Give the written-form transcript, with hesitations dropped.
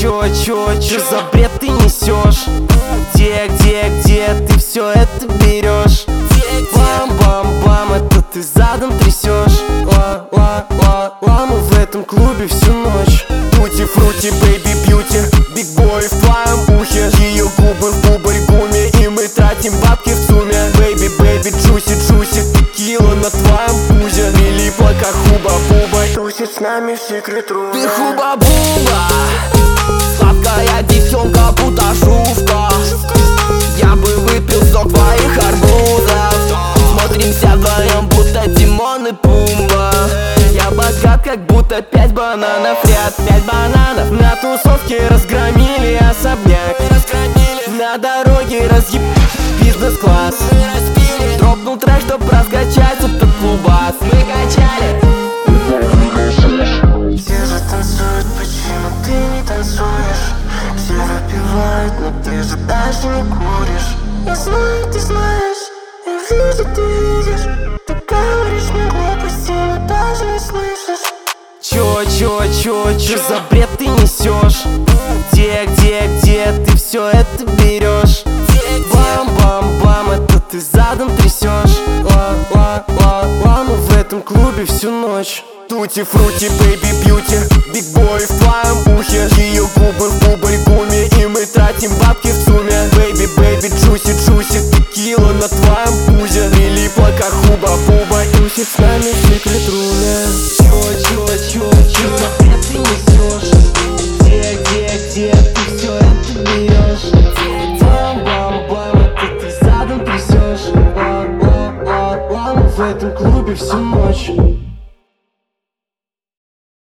Чё за бред ты несешь? Где ты все это берешь? Бам-бам-бам, это ты задом трясешь. Мы в этом клубе всю ночь. Тути-фрути, бэйби бьюти, биг бой в твоем ухе. Ее губы в бубль-гуме, и мы тратим бабки в сумме. Бэйби, джуси, текила на твоем пузе. Прилипла как хуба-буба, тусит с нами в секрет-руме. Ты хуба-буба, сладкая девчонка, будто жувка. Я бы выпил сок твоих арбузов. Смотримся вдвоем, будто Тимон и Пумба. Я богат, как будто 5 бананов ряд. 5 бананов на тусовке разгромили особняк. На дороге разъеб бизнес-класс. Дропнул трек, чтоб раскачать этот клубас. Мы качали. Все же танцуют, почему ты не танцуешь? Все выпивают, но ты же даже не куришь. Я знаю, ты знаешь, я вижу, ты видишь. Ты говоришь мне глупости, но даже не слышишь. Чё за бред ты несешь? Где ты все это берешь? Бам-бам-бам, это ты задом трясешь. Мы в этом клубе всю ночь. Тути-фрути, бэйби бьюти, биг бой в твоем ухе. Ее губы в бубль-гуме, и мы тратим бабки в сумме. Бэйби, джуси, текила на твоем пузе. Прилипла как хуба-буба, тусит с нами в секрет-руме. Чё за бред ты несешь? Где ты все это берешь? Бам-бам-бам, это ты задом трясешь. Мы в этом клубе всю ночь.